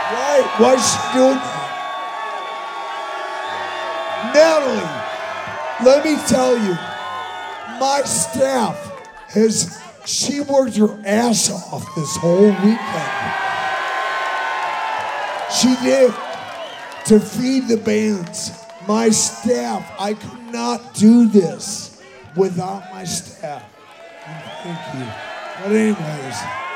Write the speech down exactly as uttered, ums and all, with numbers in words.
Right? Why is she doing that? Natalie, let me tell you, my staff has, she worked her ass off this whole weekend. She did, to feed the bands. My staff, I could not do this without my staff. And thank you. But anyways.